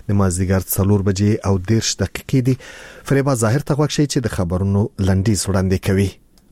د مازدیګر 4 بجې او 10 دقیقې دي. فریبا ظاهر ته غوښتي چې د خبرونو لنډیز وړاندې کوي.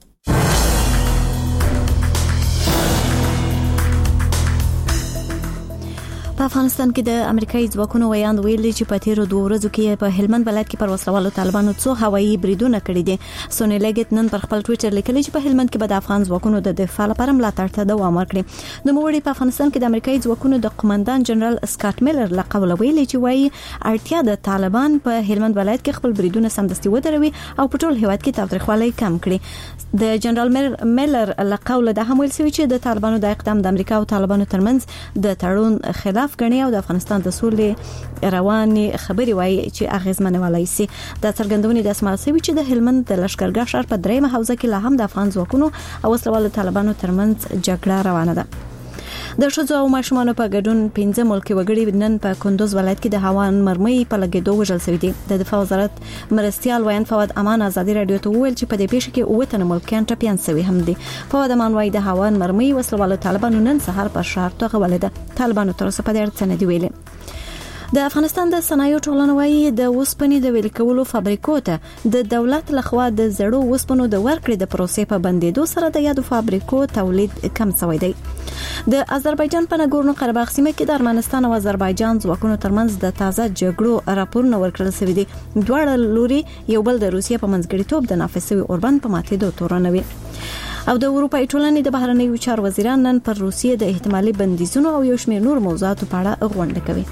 په افغانستان کې د امریکایي ځواکونو ویاند ویلي چې په تیرو 2 ورځو کې په هلمند ولایت کې پر وسلوالو طالبانو څو هوایي بریدونه کړي دي. سونی لیګټ نن پر خپل ټوئیټر لیکلي چې په هلمند کې به د افغان ځواکونو د دفاع لپاره ملاتړ ته دوام ورکړي. د موړي په افغانستان کې د امریکایي ځواکونو د قومندان جنرال سکاټ میلر له قوله ویلي چې وايي اړتیا د طالبان په هلمند ولایت کې خپل بریدونه سمدستي ودروي او په ټول هیواد کې تاوتریخوالی کم کړي. د جنرال میلر له قوله د هم ویل شوی چې د طالبانو د اقدام د امریکا او طالبانو ترمنځ د تړون خلاف غني او د افغانستان د سولې رواني خبري وایي چې اغیزمنه ولای شي. د څرګندونې د اسماعیل سوي چې د هلمند د لشکرګاه شهر په درېمه حوزه کې لا هم د افغان ځواکونو او وسلوالو طالبانو ترمنځ جګړه روانه ده. د ښځو او ماشومانو په ګډون 15 ملکي وګړي نن په کندوز ولایت کې د هوان مرمۍ په لګیدو وژل شوي دي. د دفاع وزارت مرستيال ویان فواد امان ازادي رادیو ته ویل چې په دې پیښه کې 9 تنه ملکیان ټپيان شوي هم دي. فواد امان وايي د هوان مرمۍ وسلوالو طالبانو نن سهار په شهر توغولې ده. طالبانو تر اوسه په دې اړه څه نه دی ویلي. د افغانستان د صنایعو ټولنه وايي د وسپنې د ویل کولو فابریکو ته د دولت لخوا د زړو وسپنو د ورکړې د پروسې په بندیدو سره د یادو فابریکو تولید کم شوی دی. د آذربایجان په ناګورنو قرهباغ سیمه کې د ارمنستان او آذربایجان ځواکونو ترمنځ د تازه جګړو راپورونه ورکړل شوی دي. دواړه لوري یو بل د روسیې په منځګړیتوب د نافذ شوی اوربند په ماتېدو تورنوي. او د اروپای ټولنې د بهرنیو چارو وزیران نن پر روسیې د احتمالي بندیزونو او یو شمېر نور موضوعاتو په اړه غونډه کوي.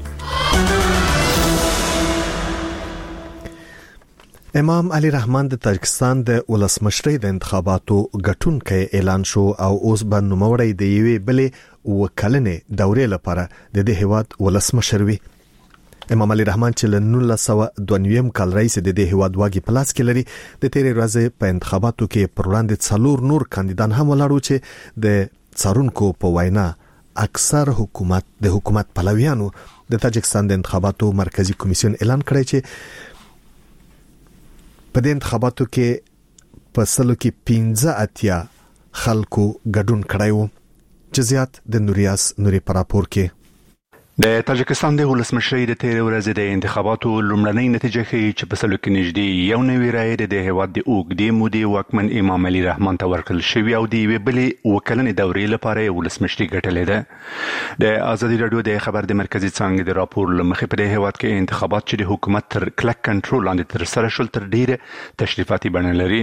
امام علي رحمان د تاجکستان د ولسمشرۍ د انتخاباتو ګټونکي اعلان شو او اوس به نوموړی د یوې بلې وکلنې دورې لپاره د دې هیواد ولسمشر وي. امام علي رحمان چې له 1992 کال رئیس د دې هیواد واګي پلاس کې لري د تیرې ورځې په انتخاباتو کې پر وړاندې 4 نور کاندیدان هم ولاړو چې د څارونکو په وینا اکثر حکومت پلویانو د تاجکستان د انتخاباتو مرکزی کمیسیون اعلان کړی چې په دې انتخاباتو کې په سلو کې 15 خلکو ګډون کړی وو. جزئیات د نوریاس نوري پر راپور کې. د تاجکستان د ولسمشرۍ د تیرې ورځې د انتخاباتو لومړنۍ نتیجه ښیي چې په سلو کې نږدې 1 رایې د هیواد د اوږدې مودې واکمن امام علي رحمان ته ورکړل شوې او د یوې بلې وکلنې دورې لپاره ولسمشري ګټلې ده. د ازادي رادیو د خبر د مرکزی څانګې د راپور لمخې په دې هیواد کې انتخابات چې د حکومت تر کلک کنټرول لاندې تر سره شول تر ډیره تشریفاتي بڼه لري.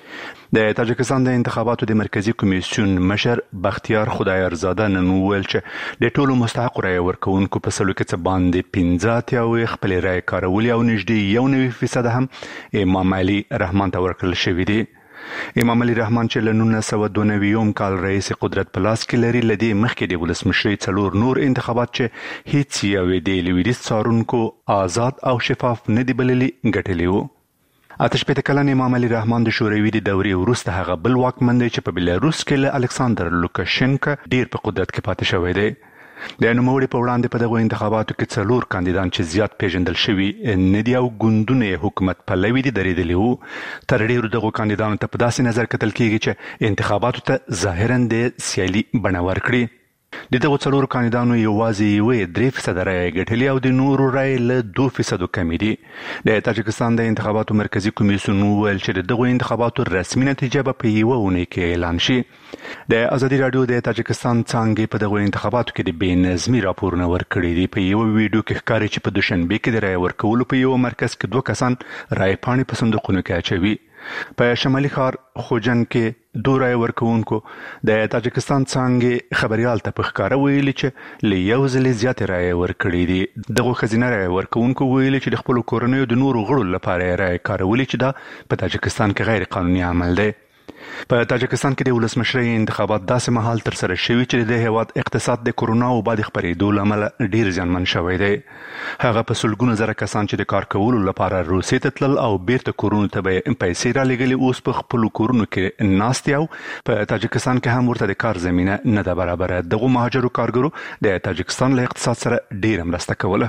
د تاجکستان د انتخاباتو د مرکزی کمیسیون مشر بختیار خدایارزاده نن ویل چې د ټولو مستحق رایې ورکوونکو په سلو کې څه باندې 15 خپل رایې کارولې او نږدې 1% هم امام علي رحمان ته ورکړل شوې دي. امام علي رحمان چې له 1992 کال رئیس قدرت په لاس کې لري لدی مخکې د ولسمشرۍ 4 نور انتخابات چې هیڅ یو د لویدیځ څارونکو آزاد او شفاف نه دی بللي ګټلي وو. آتش پته کلن امام علي رحمان د شوروي د دورې وروسته هغه بل واکمن دی چې په بلاروس کې له الکساندر لوکاشنکا ډیر په قدرت کې پاتې شوی دی. د نوموړي په وړاندې په دغه انتخاباتو کې 4 کاندیدان چې زیات پیژندل شوي نه دی او ګوندونه حکومت پلوي دي درېدلی وو. تر ډیرو دغه کاندیدانو ته په داسې نظر کتل کیږي چې انتخاباتو ته ظاهرا د سیالي بڼه ورکړي. د دغه 4 کاندیدانو یوازې 3% رایې ګټلې او د نورو رایې له 2% کمې دي. د تاجکستان د انتخاباتو مرکزی کمیسیون ویل چې دغه انتخاباتو رسمي نتیجه به په یوه اونۍ کې اعلان شي. د ازادي رادیو د تاجکستان څانګې په دغه انتخاباتو کې د بېنظمي راپورونه ورکړي دي. په یو ویډیو کې ښکاري چې په دوشنبه کې د رایې ورکولو په یو مرکز کې 2 کسان رایې پاڼې په صندوقونو کې اچوي. په شمالي ښار خوجن کې 2 رایې ورکوونکو د تاجکستان څانګې خبريال ته په ښکاره ویلي چې له یو ځل زیات رایې ورکړي دي. دغه خزینه رایې ورکوونکو ویلي چې د خپل کورنیو د نورو غړو لپاره رایې کارولې چې دا په تاجکستان کې غیر قانوني عمل دی. په تاجکستان کې د ولسمشرۍ انتخابات داسې مهال تر سره شوي چې د هیواد اقتصاد د کورونا وبا د خپرېدو له امله ډیر زیانمن شوی دی. هغه په سلګونو زره کسان چې د کار کولو لپاره روسیې ته تلل او بیرته کورونو ته به پیسې رالېږلې اوس په خپلو کورونو کې ناست یو. په تاجکستان کې هم ورته د کار زمینه نه ده برابره. دغو مهاجرو کارګرو د تاجکستان له اقتصاد سره ډیره مرسته کوله.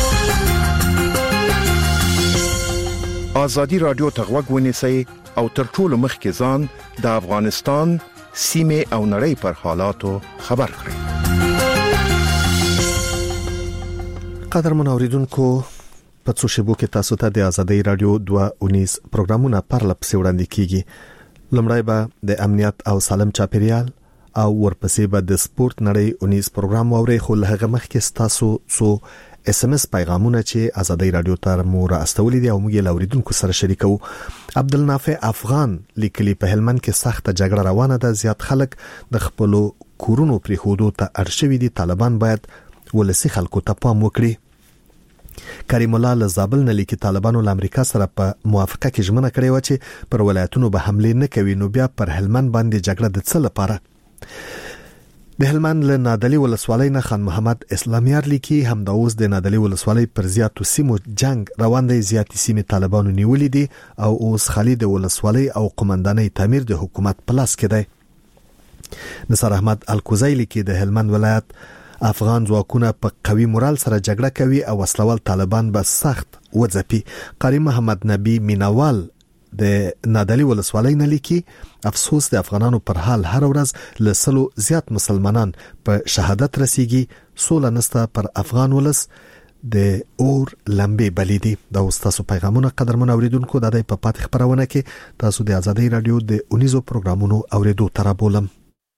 ازادي رادیو ته غوږ ونیسئ او تر ټولو مخکې ځان د افغانستان سیمه او نړۍ پر حالاتو خبر کړئ. قدرمن اوریدونکو په څو شیبو کې تاسو ته د ازادۍ رادیو 219 پروګرامونه پرلپسې وړاندې کیږي. لومړی به د امنیت او سالم چاپیریال او ورپسې به د سپورت نړۍ 19 پروګرام ووري. خو له هغه مخکې تاسو څو SMS پیغامونه چې ازادۍ رادیو ته مو راستولې دي او موږ یې اوریدونکو سره شریکو. عبدالنافع افغان لیکلي په هلمند کې سخته جګړه روانه ده، زیات خلک د خپل کورونو پرې خودو ته ارشوي دي. طالبان باید ولسی خلکو ته پام وکړي. کریم الله له زابل نه لیکي طالبانو له امریکا سره په موافقه کې ژمنه کړې و چې پر ولایتونو به حمله نه کوي، نو بیا پر هلمند باندې جګړه د څه لپاره؟ د هلمند له نادلی ولسوالۍ نه خان محمد اسلامیار لیکي همدا اوس د نادلی ولسوالۍ پر زیاتو سیمو جنگ روان دی، زیاتې سیمې طالبانو نیولې دي او اوس خالد ولسوالۍ او قومندانۍ تعمیر د حکومت په لاس کې دی. نصر احمد الکوزی لیکي د هلمند ولایت افغان ځواکونه په قوي مورال سره جګړه کوي او وسلوال طالبان به سخت وځپي. قاری محمد نبی مینوال د نادلی ولسوالۍ نه لیکي افسوس د افغانانو پر حال هر ورځ له سلو زیات مسلمانان په شهادت رسیږي، سوله نسته پر افغان ولس د اور لمبې بلیدي. دا تاسو پیغامونه قدرمن اوریدونکو د دې په پات خبرونه کې تاسو د ازادۍ رادیو د 19 پروګرامونو اوریدو تر بولم.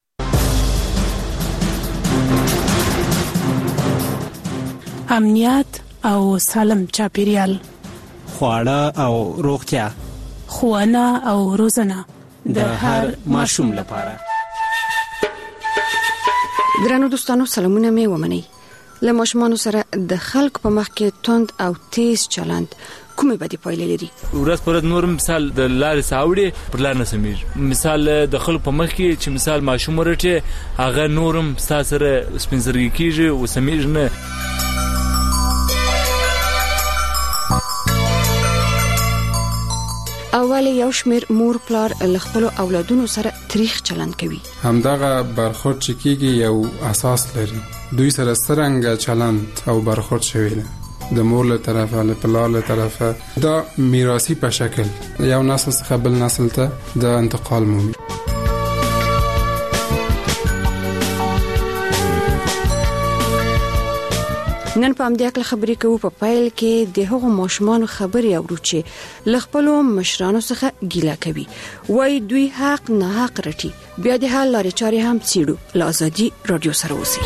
امنیت او سالم چاپیریال، خواړه او روغتیا، ښوونه او روزنه د هر ماشوم لپاره. درنو دوستانو سلامونه مې ومنئ. له ماشومانو سره د خلک په مخ کې توند او تیز چلند کومه بدی پایلې لري؟ ورځ پر ورځ نور مثال د لارې ساوړي پر لار نه سمیر، مثال د خلک په مخ کې چې مثال ماشوم ورته هغه نورم سره سپینزرګي کیږي او سمیر نه. اول یو شمیر مور پلار له خپل اولادونو سره تاریخ چلند کوي. همدغه برخورد چې کیږي یو اساس لري. دوی سره څنګه چلند او برخورد شوی دی د مور له طرفه له پلار له طرفه، دا میراثي په شکل یو نسل څخه بل نسل ته د انتقال مومي. نن په همدې اړه خبرې کوو. په پیل کې د هغو ماشومان خبرې اورو چې له خپل مشرانو څخه ګیله کوي، وای دوی حق نه حق رټي. بیا د حل لارې چارې هم څېړو. له ازادي رادیو سره اوسئ.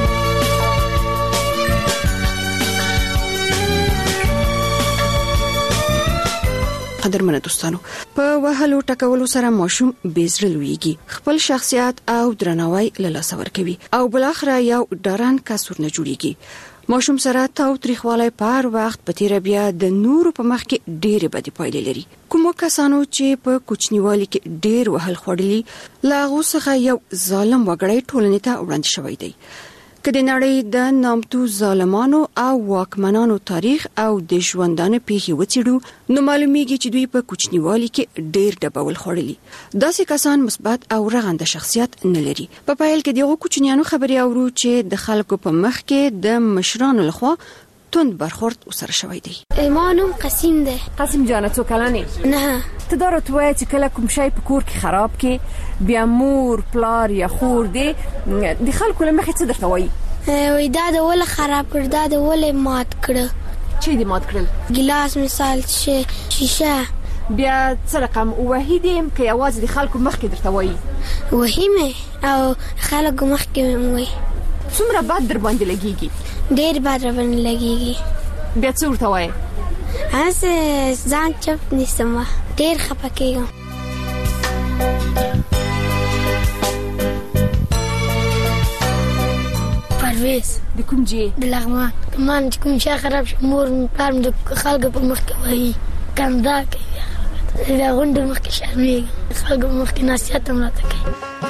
قدرمنه دوستانو، په وهلو ټکولو سره ماشوم بیزړه لویږي، خپل شخصیت او درناوی له لاسه ورکوي او بل اخر یو ډارن کسور نه جوړیږي. ماشوم سره تاو تریخواله پر وخت په تیر بیا د نورو په مخ کې ډېر بدی پایلې لري. کوم کسانو چې په کوچنیوالي کې ډېر وهل خوړلي لا غوسه یو ظالم وګړی ټولنې ته وړاندې شوی دی. کله نړۍ د نامتو ظالمانو او واکمنانو تاریخ او د ژوندانه پیښې وڅېړو، نو معلومیږي چې دوی په کوچنیوالي کې ډېر ډبول خوړلي. داسې کسان مثبت او رغنده شخصیت نه لري. په پایل کې دغه کوچنیانو خبرې اورو چې د خلکو په مخ کې د مشرانو لخوا توند برخورد وسره شوی دی. ایمانم قسیم ده. قسیم جان څو کلنې؟ نه. ته دا راته وایې چې کله کوم شی په کور کې خراب کې بیا مور پلار یا خور دی د خلکو له مخې څه درته وایي؟ وای دا د ول خراب کړ، دا د ول مات کړ. چې دې مات کړل؟ ګلاس مثال شیشه. بیا څه رقم وحیدیم که یوازې د خلکو مخ کې درته وایي؟ وحیمه او خلکو مخ کې وایي. څومره بد در باندې لګیږي؟ ډېر بد در باندې لګیږي. بیا څه ورته وایي؟ هسه ځان چپ نیسم، ډېر خفه کېږم. پرویز د کوم جې؟ د لغمان. کمان چې کوم شي خراب شي مور پلار د خلکو په مخ کې وایي کندا کوي، دا غونډه مخ کې شرمېږي، خلکو مخ کې نصیحت هم راته کوي.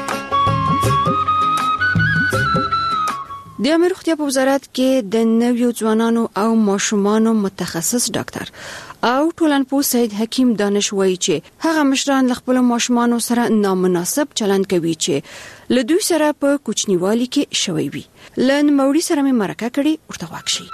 د امیر روغتیا په وزارت کې د نویو ځوانانو او ماشومانو متخصص ډاکټر او ټولنپوه سید حکیم دانش وایي چې هغه مشران له خپل ماشومانو سره نامناسب چلند کوي چې له دوی سره په کوچنیوالي کې شوی وي. لن موري سره مې مرکه کړې، ورته واکشي.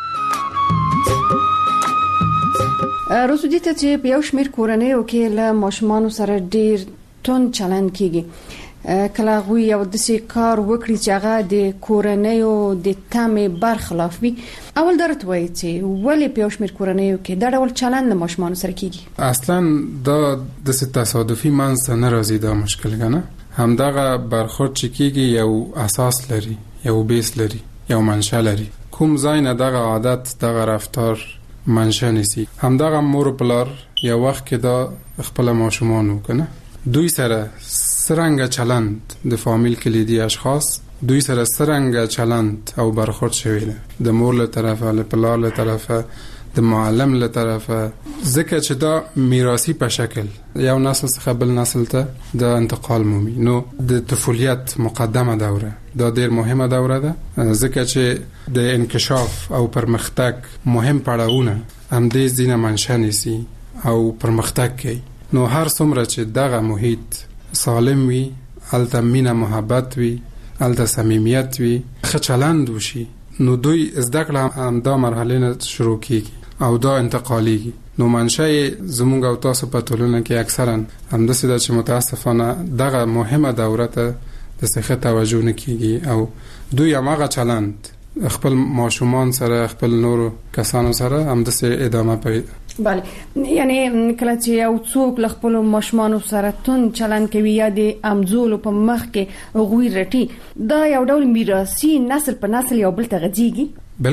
روزو دې ته چې په یو شمیر کورنیو کې له ماشومانو سره ډیر تون چلند کیږي، کله غوي یو د سي کار وکړي چې هغه د کورنیو د تامې برخلاف وي اول درته وایي چې ولې په شمیر کورنیو کې دا ډول چلند ماشومان سره کیږي اصلا دا د تصادفي منځ نه راځي دا مشکل کنه همدغه برخورد چې کیږي یو اساس لري یو بیس لري یو منشأ لري کوم ځای نه دغه عادت دغه رفتار منشأ نسی همدغه مور پلار یو وخت کې دا خپل ماشومان وکنه دوی سره سرنګ چلند د فامیل کلیدي اشخاص دوی سره سرنګ چلند او برخورد شوی د مور له طرفه له پلار له طرفه د معلم له طرفه ځکه چې دا میراثي په شکل یو نسل څخه بل نسل ته د انتقال مومي نو د طفولیت مقدمه دوره دا ډیر مهمه دوره ده ځکه چې د انکشاف او پرمختګ مهم پړاوونه هم دې ځینه منشأ نسی او پرمختګ کوي نو هر څومره چې دغه محیط سالم وي الته مینه محبت وي الته صمیمیت وي ښه چلند وشي نو دوی زده کړه هم دا مرحله نه شروع کیږي او دا انتقالیږي نو منشأ زموږ او تاسو په ټولنه کې اکثرا هم د سده چې متاسفانه دغه مهمه دوره ته د څه توجه نه کیږي او دوی هغه چلند خپل ماشومان سره خپل نور کسانو سره هم د څه ادامه پي بله یعنی کله چې یو څوک له خپل ماشومان سره تون چلند کوي یا د امزول په مخ کې غوي رټي دا یو ډول میراثي نسل په نسل یو بل ته غځيږي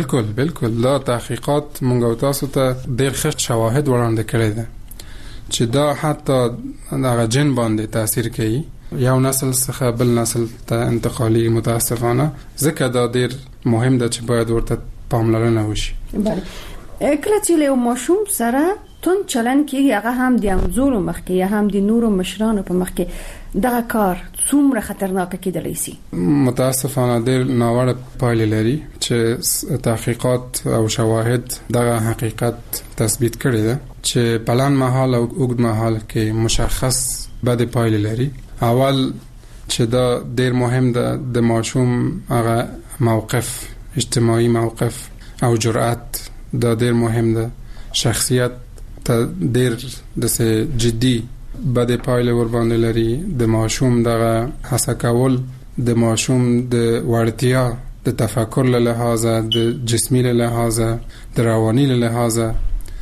بالکل دا تحقیقات مونږ او تاسو ته ډېر ښه شواهد وړاندې کړي دي چې دا حتی هغه جن باندې تاثیر کوي یو نسل څخه بل نسل ته انتقالي متاسفانه ځکه دا ډېر مهم ده چې باید ورته پاملرنه وشي بله کله چې له ماشوم سره تون چلن کې هغه هم د امزول مخ کې یا هم د نورو مشرانو په مخ کې دغه کار څومره خطرناک کېدلی شي متاسفانه ډېر ناوړه پایلې لري چې تحقیقات او شواهد دغه حقیقت تثبیت کړي ده چې بلند مهال او اوږد مهال کې مشخص بد پایلې لري اول چې دا ډېر مهم ده د ماشوم هغه موقف اجتماعي موقف او جرأت دا ډېر مهم ده شخصیت ته ډېر د جدي بد پایله ور باندې لري د ماشوم دغه هڅه کول د ماشوم د وړتیا د تفکر له لحاظه د جسمي له لحاظه د رواني له لحاظه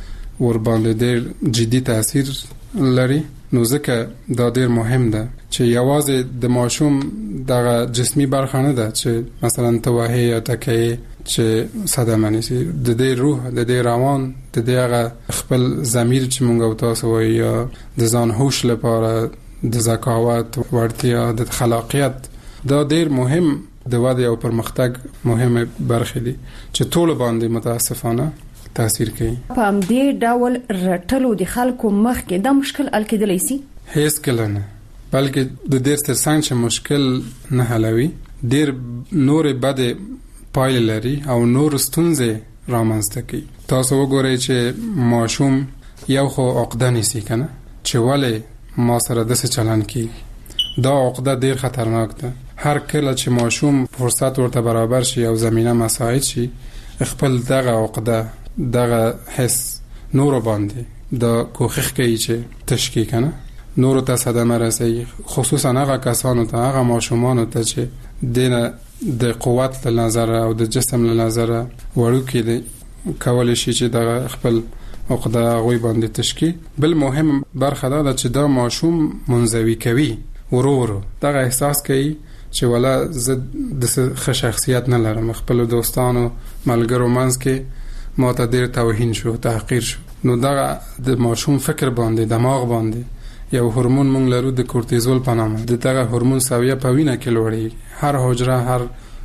ور باندې ډېر جدي تاثیر لري نو ځکه دا ډېر مهم ده چې یوازې د ماشوم دغه جسمي برخه نه ده چې مثلا توهی یا تکیه چې صدمه نشي د دې روح د دې روان د دې هغه خپل ضمیر چې مونږ او تاسو وایي یا د ځان هوش لپاره د ذکاوت وړتیا د خلاقیت دا ډېر مهم د وده او پرمختګ مهمه برخه دي چې ټول باندې متاسفانه تاثیر کوي په دې ډول رټلو د خلکو مخ کې دا مشکل ال کېدلی شي هیڅ کله نه بلکې د ډېر ترڅنګ چې مشکل نه حلوي ډېر نور بده پایله لري او نور ستونزې رامنځته کوي تاسو وګورئ چې ماشوم یو خو عقده نیسي کنه چې ولې ما سره داسې چلند کوي دا عقده ډېر خطرناک ده هر کله چې ماشوم فرصت ورته برابر شي او زمينه مساعد شي خپل دغه عقده دغه حس نور باندې دا کوخخ کوي چې تشکی کنه نور ته صدمه رسي خصوصا هغه کسانو ته هغه ماشومان ته چې دینه د قوت له نظر او د جسم له نظر وړو کې دي کول شي چې د خپل عقده غوي باندې تشکی بل مهم برخه ده چې دا ماشوم منزوي کوي ورو دا احساس کوي چې ولا زه د شخصیت نه لرم خپل دوستانو ملګرو منځ کې ما ته ډېر توهین شو تحقیر شو نو دا د ماشوم فکر باندې دماغ باندې یو هورمون مونږ لرو د کورتیزول په نامه د دغه هورمون سویه په وینه کې لوړي هر حجره هر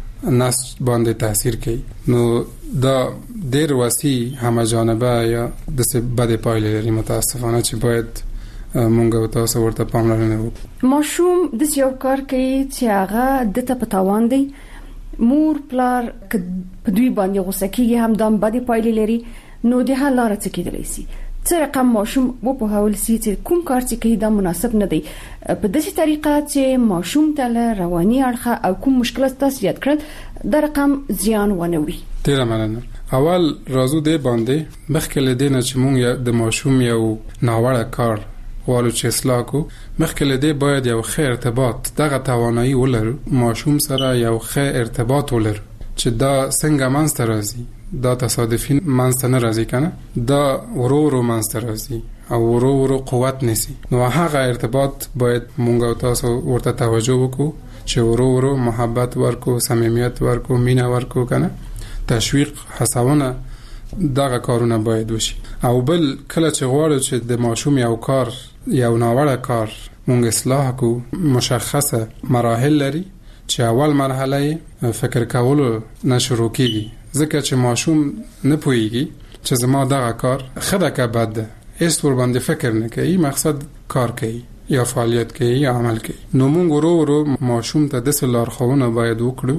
نسج باندې تاثیر کوي نو دا ډېر وسیع همه جانبه یا د څه بد پایلې لري متاسفانه چې باید مونږ او تاسو ورته پاملرنه وکړو ماشوم د یو کار کوي چې هغه د ته پتاوان دی مور پلار په دوی باندې غوسه کیږي هم دام بد پایلې لري نو د حل لار څه کېدلی شي څه رقم ماشوم په هول سي چې کوم کار چې کوي دا مناسب نه دی په داسې طریقه چې ماشوم ته رواني اړخ او کوم مشکلات تاسو یاد کړل دا رقم زیان ونوي ډیر مننه اول راځو دې باندې مخکې له دې نه چې مونږ د ماشوم یو ناوړه کار والو چې اصلاح کو مخکې له دې باید یو ښه ارتباط دغه توانایي ولرو ماشوم سره یو ښه ارتباط ولرو چې دا څنګه منځته راځي دا تصادفي منځته نه راځي کنه دا ورو منځته راځي او ورو قوت نسی نو هغه ارتباط باید مونږ او تاسو ورته توجه وکړو چې ورو محبت ورکو صمیمیت ورکو مینه ورکو کنه تشویق هڅونه دغه کارونه باید وشي او بل کله چې غواړو چې د ماشوم یو کار یو ناوړه کار مونږ اصلاح کو مشخصه مراحل لري چې اول مرحله فکر کولو نه شروع کیږي ځکه چې ماشوم نه پوهیږي چې زما دغه کار خده که بد ده هیڅ ور باندې فکر نه کوي مقصد کار کوي یا فعالیت کوي یا عمل کوي نو مونږ ورو ماشوم ته د لارښوونه باید وکړو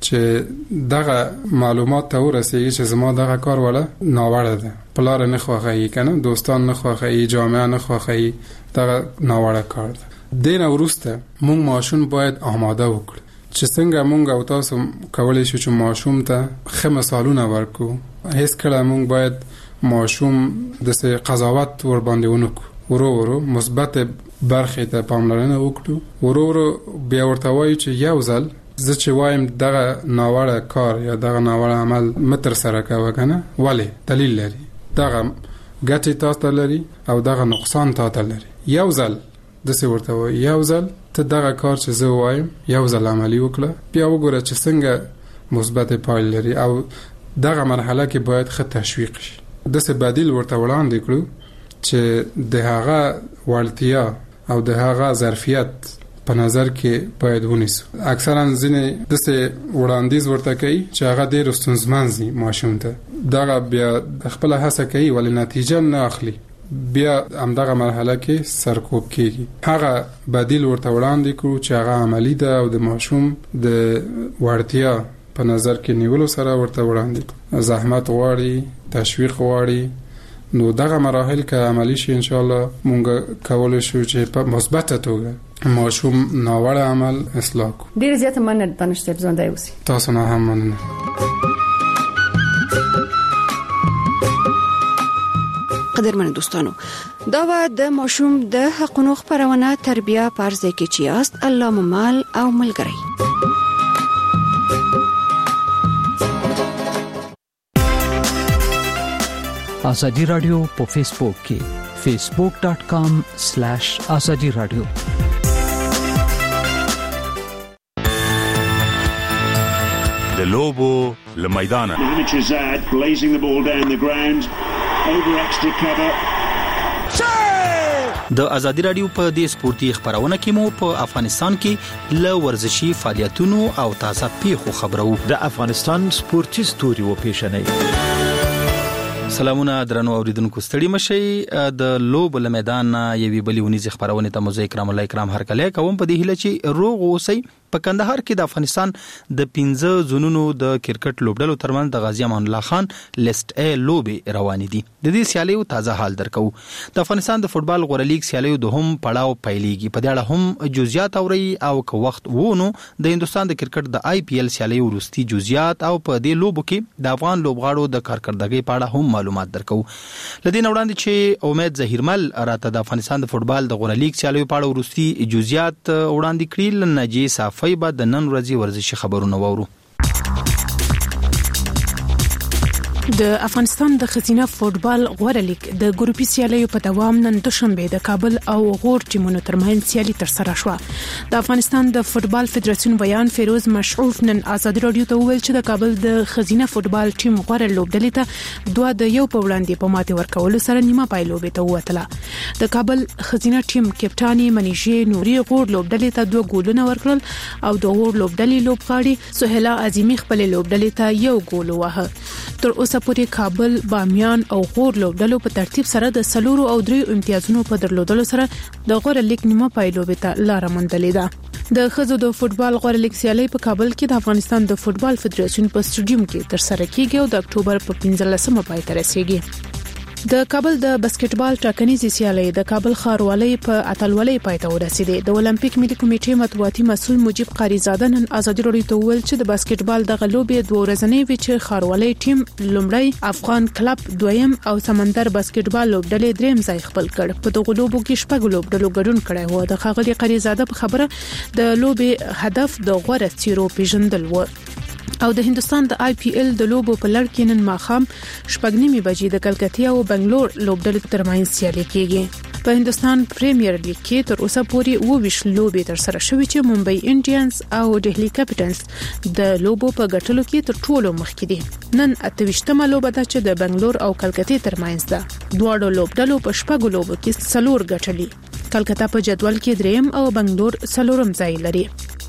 چې دغه معلومات ته ورسیږي چې زما دغه کار ولا ناوړه ده پلار نه خوښي کنه دوستان نه خوښي جامعه نه خوښي دغه ناوړه کار ده دین ورسته مونږ ماشوم باید آماده وکړو چې څنګه مونږ او تاسو کولای شو چې ماشوم ته ښه مثالونه ورکو هیڅ کله مونږ باید ماشوم د قضاوت ور باندې ونکو ورو مثبت برخې ته پاملرنه وکړو ورو بیا ورته وایو چې یو ځل زه چې وایم دغه ناوړه کار یا دغه ناوړه عمل متر سره کوه کنه ولی دلیل لري دغه ګټې تاسو ته لري او دغه نقصان تاسو ته لري یو ځل د څه ورته وایي یو ځل ته دغه کار چې زه وایم یو ځل عملی وکړه بیا وګوره چې څنګه مثبت پایله لري او دغه مرحله کې باید ښه تشویق شي د څه بدیل ورته وړاندې کړو چې د هغه وړتیا او د هغه ظرفیت په نظر کې باید ونیسو اکثرا ځینې د څه وړاندیز ورته کوي چې هغه ډېر ستونزمن دي ماشوم ته دغه بیا خپل هڅه کوي ولې نتیجه نه اخلي بیا همدغه مرحله کې سرکوب کیږي هغه بدیل ورته وړاندې کړو چې هغه عملی ده او د ماشوم د وړتیا په نظر کې نیولو سره ورته وړاندې کړو زحمت غواړي تشویق غواړي نو دغه مراحل که عملی شي ان شاء الله مونږ کولای شو چې په مثبت توګه ماشوم ناوړه عمل اصلاح کو ډیر زیات مننه دانش صاحب ژوندای اوسئ تاسو نه هم مننه قدرمن دوستانو دا و د ماشوم د حقوقو خبرونه تربیه پرځ کې چیاست الله ممال او ملګری آزادی رادیو په فیسبوک کې facebook.com/azadi radio د لوبو لمیدانه blazing the ball down the ground over extra cover د آزادی رادیو په دې سپورتي خبرونه کې مو په افغانستان کې ل ورزشي فعالیتونو او تازه پیښو خبرو د افغانستان سپورتي ستوري و پیښنې سلامونه درنو اوریدونکو ستړي مشي د لوب له میدان یوي بلیونیز خبرونه ته مزه کرام الله کرام هر کله کوم په دې هله چې روغ اوسئ په کندهار کې د افغانستان د 15 زونونو د کرکټ لوبډلو ترمن د غازی امان الله خان لیست ا لوبي روانې دي د دې سیالیو تازه حال درکو د افغانستان د فوتبال غوړه لیګ سیالیو د هم پړاو پیلېږي په دې اړه هم جزئیات اوري او که وخت وونو د هندستان د کرکټ د آی پی ایل سیالیو وروستي جزئیات او په دې لوبو کې د افغان لوبغاړو د کارکردګۍ په اړه هم معلومات درکو لدین وړاندې چې امید ظهیرمل راته د افغانستان د فوتبال د غوړه لیګ سیالیو په اړه وروستي جزئیات وړاندې کړي نجی صافی بعد د نن ورځې ورزشي خبرونه وورو د افغانستان د خزینه فوتبال غوړه لیګ د ګروپي سیالیو په دوام نن دوشنبه د کابل او غور ټیمونو ترمنځ سیالي تر سره شوه د افغانستان د فوتبال فدراسیون بیان فیروز مشعوف نن آزادي رادیو ته وویل چې د کابل د خزینه فوتبال ټیم غوړه لوبډلې ته دوه د یو په وړاندې په ماته ورکول سره نیمه پای لوبې ته ووتله د کابل خزینه ټیم کپټانی منیژه نوري غور لوبډلې ته دوه ګولونه ورکړل او د غور لوبډلې لوبغاړي سهیلا عظیمی خپل لوبډلې ته یو ګول ووهه تر اوسه پورې کابل بامیان او غور لوبډلو په ترتیب سره د 4 او 3 امتیازونو په درلودلو سره د غوړه لیګ نیمه پای لوبې ته لار موندلې ده د خزو د فوتبال غوړه لیګ سیالي په کابل کې د افغانستان د فوتبال فدراسیون په سټډیوم کې تر سره کیږي او د اکتوبر په 15مه پای ته رسیږي د کابل د باسکټبال ټاکنیزې سیالۍ د کابل ښاروالۍ په اتلولۍ پای ته ورسېدې. د اولمپیک ملي کمیټې مطبوعاتي مسؤل مجيب قاریزاده نن ازادي راډیو ته وویل چې د باسکټبال د غلوبې دوه ورځنۍ وی چې ښاروالۍ ټیم لومړی افغان کلب دویم او سمندر باسکټبال لوبډلې دریم ځای خپل کړ. په دغه لوبو کې شپږ لوبډلو ګډون کړی و. د ښاغلي قاریزاده په خبره د لوبې هدف د غوړه چیرو پیژندل و. او د هندستان د IPL د لوبو په لړ کې نن ماښام 8:30 بجې د کلکتیا او بنگلور لوبډلې ترمنځ سیالي کیږي. په هندستان پریمیر لیګ کې تر اوسه پورې 22 لوبې تر سره شوې چې ممبئی انډینز او دهلی کیپټلز د لوبو په ګټلو کې تر ټولو مخکې دي. نن 28مه لوبه ده چې د بنگلور او کلکتې ترمنځ ده. دواړو لوبډلو په شپږو لوبو کې 4 ګټلي. کلکتا په جدول کې دریم او بنگلور 4م ځای لري.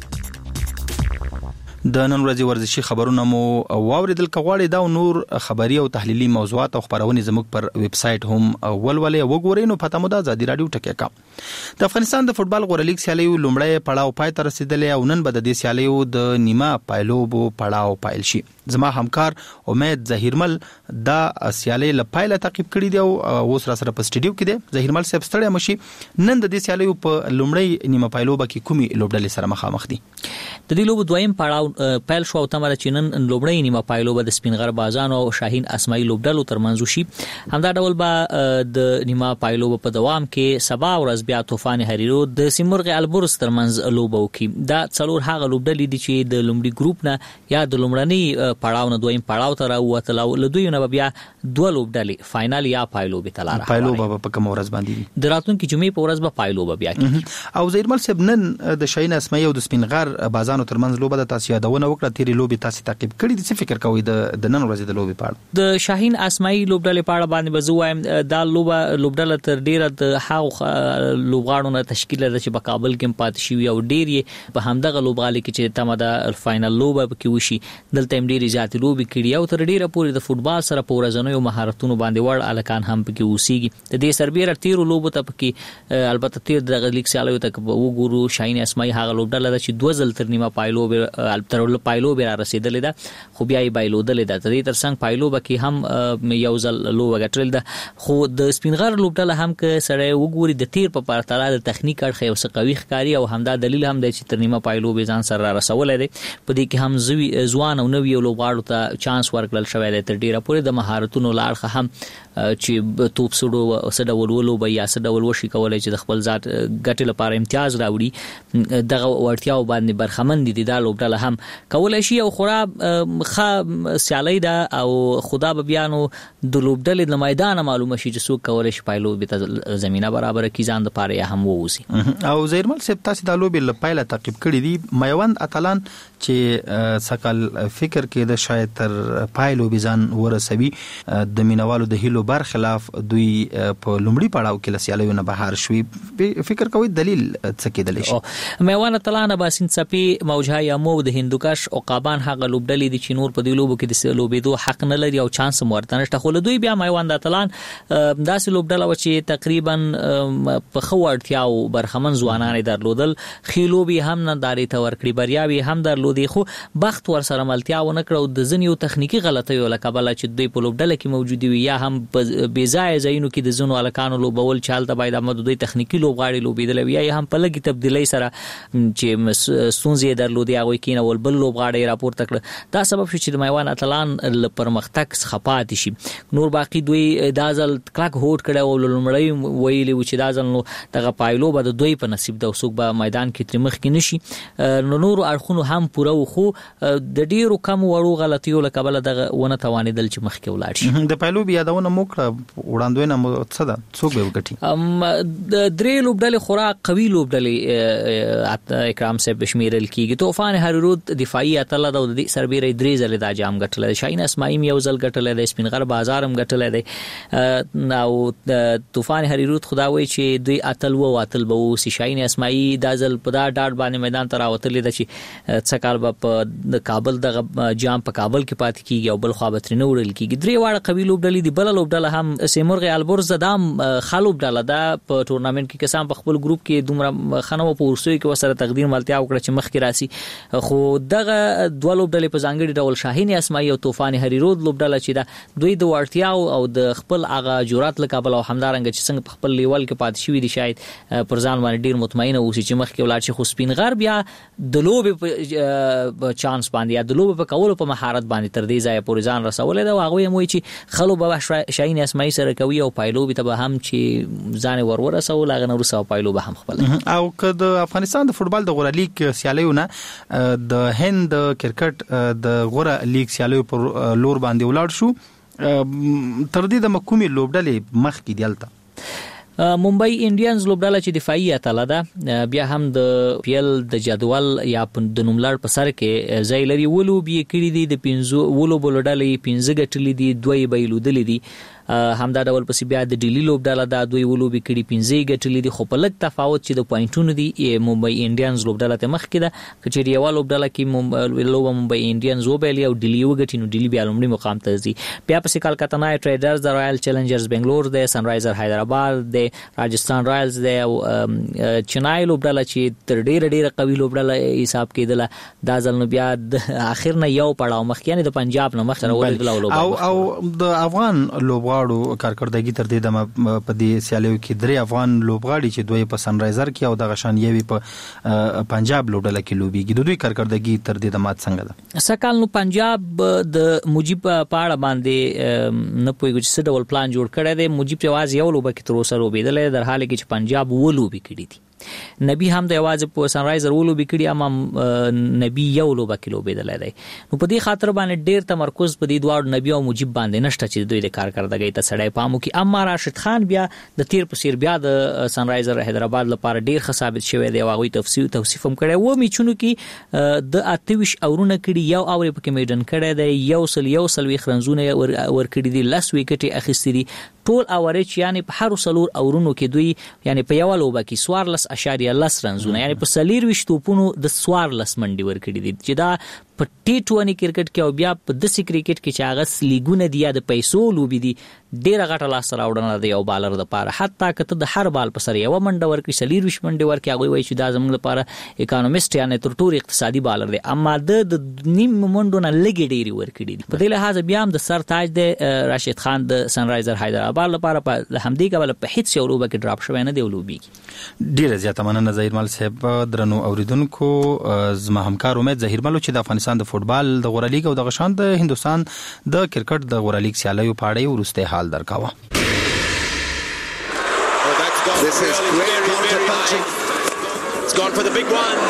د نن ورځې ورزشي خبرونه مو واوریدل. کغواړي دا نور خبري او تحلیلي موضوعات او خبرونه زموږ پر ویب سټ هم ولولې وګورئ. نو پته مو ده ازادي رادیو ټکی کا. د افغانستان د فوتبال غوړه لیګ سیالي لومړی پړاو پای ته رسیدلې او نن به د دې سیالي د نیمه پایلوبو پړاو پایل شي. زما همکار امید ظهیرمل دا سیالي لپاره تعقیب کړی دی او اوس را سره په سټډیو کې دی. ظهیرمل صاحب ستړی مشي. نن د دې سیالي په لومړی نیمه پایلوبه کې کومي لوبډلې سره مخامخ دي؟ د دې لوبو دویم پړاو پیل شو او تمره چې نن لومړی نیمه پایلوبه د سپینغر بازان او شاهین اسماعیل لوبډلو ترمنځ شي. همدا ډول به د نیمه پایلوبه په دوام کې سبا ورځ بیا طوفان هریرو د سیمرغ البرز ترمنځ لوبه وکي. دا څلور هغه لوبډلې دي چې د لومړي ګروپ نه یا د لومړني پړاو نه دویم پړاو ته راووتل او له دوی نه بیا دوه لوبډلې فائنل یا پایلوبه ته لاره. پایلوبه په کوم ورځ باندې د راتلونکي جمعې په ورځ به پایلوبه بیا کوي. او ظهیرمل صاحب نن د شاهین اسماعیل او د سپینغر بازانو ترمنځ لوبه د تاسو یادونه وکړه. تیری لوبي تاسو تعقیب کړی دي. څه فکر کوئ د نن ورځې د لوبي په اړه؟ د شاهین اسماعیل لوبډلې په اړه باندې بزوایم دا لوبډله تر ډیره د هاو لوبغاړو نه تشکیل لري چې په کابل کې پات شي او ډیر یې په همدغه لوبغالي کې چې تمه د فائنل لوبه کې وشي. دلته هم ډیر زیات لوبي کړي او تر ډیره پورې د فوتبال سره په ورځنیو مهارتونو باندې وړ الکان هم پکې اوسېږي. د دې سربېره تیرو لوبو ته پکې البته تیر د لیګ سیالیو ته وګورو. شاهین اسماعیل هغه لوبډله چې 2 ځل تر نیمه پایلوبه البته پایلوبه را رسیدلې ده خو بیا یې بایلودلې ده. د دې ترڅنګ پایلوبه کې هم یو ځل لوبه ګټل ده. خو د سپینغر لوبډله هم که سره وګوري د تیر په پرتله د تخنیک اړخ یو څه قوي ښکاری او همدا دلیل هم دی چې تر نیمه پایلوبه ځان سره رسولې ده. په دې کې هم ځوان او نوی لوبغاړو ته چانس ورکړل شوی دی. تر ډیره پورې د مهارتونو لاړه هم چې توپ سړو سډول ولوبه یا سډول وشي کولای چې د خپل ذات ګټل لپاره امتیاز راوړي. دغه ورتیاو باندې برخمن دي. د لوبډله هم کولای شي او خورا خا سیالي ده او خدا به بیانو د لوبډلې د میدان معلومه شي چې څوک کولای شي پایلوبه ته زمينه برابر کی ځان د پاره یا هم ووسی. او زیرمل صاحب تاسو د لوبې لپاره تعقیب کړی دي. میوند اتلان چې سکل فکر کې د شاید تر پایلوبه ځان ورسوي د مینوالو د هیلو بر خلاف دوی په لومړي پړاو کې لسیالیو نه بهر شوي. فکر کوي دلیل څه کېدل شي؟ میوند اتلان باسین صفي موجه یا مو د هندوکش او قابان هغه لوبډلې دي چې نور په دې لوبو کې د لوبېدو حق نه لري او چانس ورته نشته. خو دوی بیا میوند اتلان داسې لوبډله و چې تقریبا په خو اړتیاو برخمن ځوانان درلودل. خېلوبي هم نه داري ته ورکړي بریاوي هم درلودي خو بخت ور سره ملتیا و نه کړو. د ځنیو تخنیکی غلطیو لکبل چې دوی په لوبډله کې موجود وي یا هم بې ځای ځایونو کې د زنو الکانو لوبول چالت باید امد دوی تخنیکی لوبغاړي لوبېدل وي یا هم په لګي تبدیلی سره چې سونځي درلودي هغه کې نه ول بل لوبغاړي راپورته کړ. دا سبب شو چې د میوان اتلان پرمختګ خپات شي. نور باقی دوی دازل کلک هوټ کړه او لومړی ویلي چې دازل نو دغه پایلوبه د دوی په نصیب د وسوک به میدان کې تر مخ کې نشي. نور اړخونو هم پوره خو د ډیرو کم وړو غلطیو لکبل دغه ونه توانیدل چې مخ کې ولاړ شي. د پایلوبه یادونه موکړه وړاندوینه مو څه ده څوک به وګټي؟ د درې لوبډلې خورا قوي لوبډلې اکرام صاحب شمیرل کیږي. طوفان هریرود دفاعي اتل د دې سربېره درې ځله د جام ګټل. شاهین اسماعیل یو ځل ګټل دی. سپینغر بازارم ګټل دی. او طوفان هریرود خداوي چې دوی اتل وو اتل به وسی. شاهین اسماعیل د ځل په دا ډاډ باندې میدان ته راوتل دي چې څکال په کابل د جام په کابل کې پاتې کیږي او بل خوا به ترنه وړل کیږي. درې واړه قوي لوبډلې دي. بل لوبډله هم سیمرغ البرز دام خالوب ډله دا په ټورنامنت کې کسان په خپل ګروپ کې دومره خنو په ورسوي کې وسره تقدیر ملتیا وکړه چې مخ کې راسي. خو دغه دوه لوبډلې په ځانګړي ډول شاهین اسماعیل او طوفان هریرود لوبډله چې دا دوی د وړتیاو او د خپل هغه جرأت له کابل او همدارنګ چې څنګه په خپل لیول کې پاتې شوی دي شاید پر ځان باندې ډیر مطمئن اوسي چې مخ کې ولاړ شي. خو سپین غر بیا د لوبې په چانس باندې یا د لوبې په کولو په مهارت باندې تر دې ځای پورې ځان رسولې دا هغه موي چې خلو به شاهین اسماعیل سره کوي او پایلو به ته هم چې ځان ورسول هغه نور سو پایلو به هم خپل. او که د افغانستان د فوتبال د غوړه لیگ سیالیونه د هند کرکټ د غوړه لیگ سیالیو پر لور باندې ولاړ شو تر دې د مکومي لوبډلې مخ کې دیلته ممبئی انډینز لوبډاله چې دفاعي اتله ده بیا هم د پیل د جدول یا د نوملړ په سر کې ځای لري. ولوبي کړي دي د 15 ولو بولډالې 15 ګټلې دي 2 بیلودلې دي. همدا ډول پسې بیا د ډیلی لوبډاله دا دوی ولوبي کړي 15 ګټلې دي. خو په لږ تفاوت چې د پوینټونو دي ممبئی انډینز لوبډاله ته مخ کې ده. کچېری یو لوبډاله کې ممبئی انډینز وبېلی او ډیلی وګټي نو ډیلی بیا لومړي مقام ته ځي. بیا پسې کلکتا نایټ رایډرز د رایل چیلنجرز بنگلور د سنرایزر حیدرآباد د راجستان رایلز د چنای لوبډاله چې تر ډیره قوي لوبډاله حساب کېدله دا ځل نو بیا د اخر نه یو پړاو مخ کې د پنجاب نه مخ سره ولې او د افغان لوبغاړو کارکردګي تر دې د په دې سیالیو کې درې افغان لوبغاړي چې دوی په سنرایزر کې او د غشان یوي په پنجاب لوبډله کې لوبيږي. د دوی کارکردګي تر دې د مات څنګه ده؟ سکهال نو پنجاب د مجيب پاړه باندې نه پويږي چې ډول پلان جوړ کړی دی. مجيب یوازې یو لوبه کې تر اوسه لوبېدل در حال کې چې پنجاب ولوبي کړی دي. نبی هم د یوازې په سنرایزر ولوبي کړی اما نبی یو لوبه کې لوبېدل دی. نو په دې خاطر باندې ډیر تمرکز په دې دوه نبی او مجيب باندې نشته چې دوی د کارکردګۍ ته سړی پامو کې. اما راشد خان بیا د تیر په سیر بیا د سنرایزر حیدرآباد لپاره ډیر ښه ثابت شوی دی. واغوي توصیف هم کړی و میچونو کې د 28 اورونه کړي یو اور په کې میډن کړی دی. یو سل خرنزونه ور کړی دي 10 وکټي اخیستي دي. ټول اوریج یعنی په هر سلور اورونو کې دوی یعنی په یو لوبه کې 14.10 رنزونه یعنی په سلیر وشت توپونو د 14 منډي ور کړی دي چې دا په ټي20 کرکټ کې او بیا په دسي کرکټ کې چې هغه لیګونه دی د پیسو لوبي دي ډیره غټه لاس راوړنه دی یو بالر د پاره. حتی کته د هر بال په سر یو منډه ور کې سلیر وش منډه ور کې هغه وایي چې دا زموږ لپاره اکانومست یعنی تر ټولو اقتصادي بالر دی. اما د نیم منډو نه لګي ډیری ور کړی دي. په دې لحاظ بیا هم د سر تاج د راشد خان د سنرایزر حیدرآباد لپاره په همدې کبل په هیڅ یو لوبه کې ډراپ شوی نه دی ولوبي. ډیره زیاته مننه ظهیر مل صاحب. درنو اوریدونکو زما همکار امید ظهیر مل چې د افغانستان د فوتبال د غوړه لیګ او د غشان د هندستان د کرکټ د غوړه لیګ سیالیو په اړه ورسته حال درکاوه. This is great counter punching. It's gone for the big one.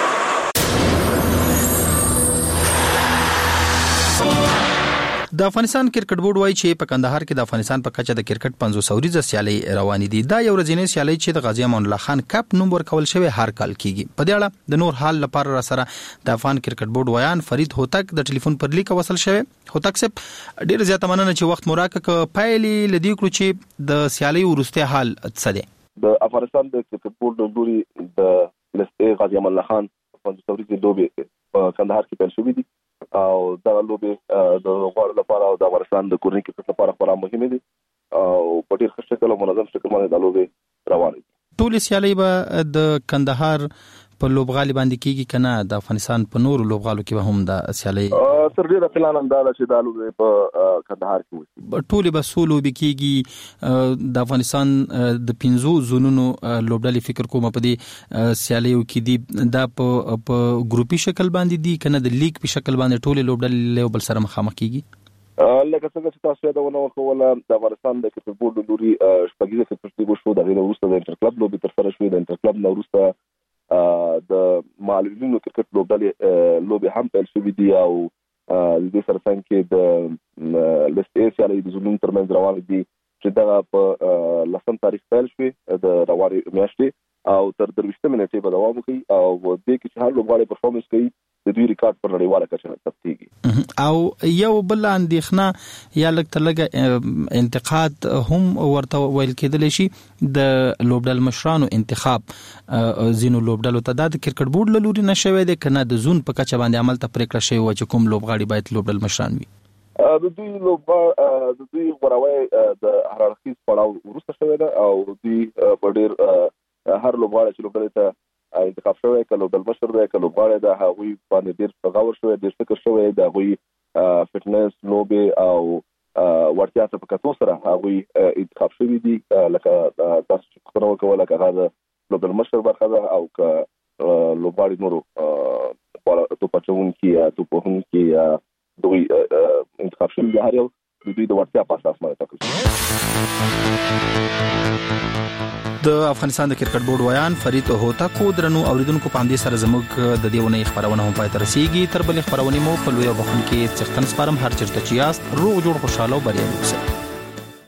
د افغانستان کرکټ بورډ وایي چې په کندهار کې د افغانستان په کچه د کرکټ 500 ورځې سیالي روانې دي. دا یو ورځنی سیالي چې د غازی امان الله خان کپ نوم ورکول شوی هر کال کیږي. په دې اړه د نور حال لپاره را سره د افغان کرکټ بورډ ویان فرید هوتک د ټلیفون پر لیک وصل شوی. هوتک صاحب ډیر زیاته مننه چې وخت مراکه پایلې لدی کړو چې د سیالي ورسته حال څه دی. د افغانستان د کرکټ بورډ لوري د لسته غازی امان الله خان 500 ورځې دوبه په کندهار کې پیل شوې دي او دا لوبه د غوړ لپاره او د افغانستان د کورنۍ کرکټ لپاره خورا مهمه دي او په ډیر ښه شکل او منظم شکل باندې د لوبه روانه دي. ټول سیالي به د کندهار په لوبغالي باندې کیږي کنه د افغانستان په نورو لوبغالو کې به هم د سیالي تر ډیره پلان هم دا چې د لوبه په کندهار کې وي. ټول به سولو کیږي د افغانستان د 15 زونونو لوبډلې فکر کوم په دې سیالیو کې دي دا په ګروپي شکل باندې دي کنه د لیګ په شکل باندې ټول لوبډلې بل سره مخامخ کیږي. لکه څنګه چې تاسو دا ونه کوله د افغانستان د کرکټ بورډ لوري شپږیزه فیصله شو د وروسته د انټر کلب لوبي تر سره شوې. د انټر کلب نو وروسته د معلولینو کرکټ لوبډلې لوبي هم پیل شوې دي او د دې سره څنګه د لسته سیالي د زونونو ترمنځ روان دي چې دا په لسم تاریخ پیل شوې د رواني میاشتې او تر 23 منټې به دوام کوي او د کې چې هر لوبغاړي پرفورمنس کوي د دوی ریکارډ پر نړیواله کچه ثبتېږي. او یو بل اندېښنه یا لږ تلګه انتقاد هم ورته ویل کېدل شي د لوبډل مشرانو انتخاب زینو لوبډلو ته د کرکټ بورډ له لوري نشوي د کنه د زون په کچه باندې عمل ته پریکړه شوی و چې کوم لوبغاړي باید لوبډل مشران وي. د دوی غوړاوی د هرارخیز پړاو وروسته شوی ده او دوی په ډیر هر لوبغاړي چې لوبډل ته انتخاب شوی کله لوبډل مشر دی کله لوبغاړي د هغوی باندې ډیر غور شوی ډیر فکر شوی د هغوی فټنس لوبي او ورتیا ته په کتو سره هغوی انتخاب شوی دي لکه تاسو چې خبرونه کوله هغه د لوبډل مشر برخه ده او ک لوبغاړي نورو تو پچون کې تو په هم کې دوی انتخاب شوی دی هر یو دوی د ورتیا په اساس باندې ټاکل د افغانستان د کرکټ بورډ ویان فرید هوتکو درنو اوریدونکو پاندې سره زموږ د دیونه خبرونه هم پای تر رسیدي تر بل خبرونه مو په لوی وبخون کې څختن سپارم هر چیرته چې یاست روغ جوړ خوشاله او بریالي اوسئ.